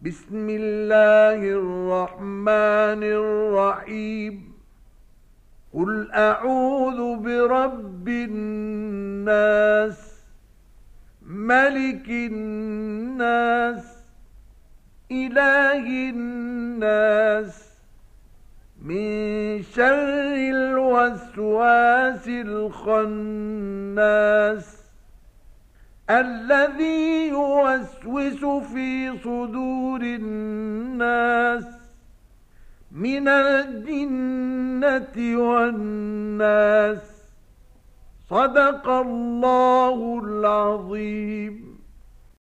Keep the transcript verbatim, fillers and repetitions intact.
بسم الله الرحمن الرحيم قل أعوذ برب الناس ملك الناس إله الناس من شر الوسواس الخناس الذي يوسوس في صدور الناس من الجنة والناس. صدق الله العظيم.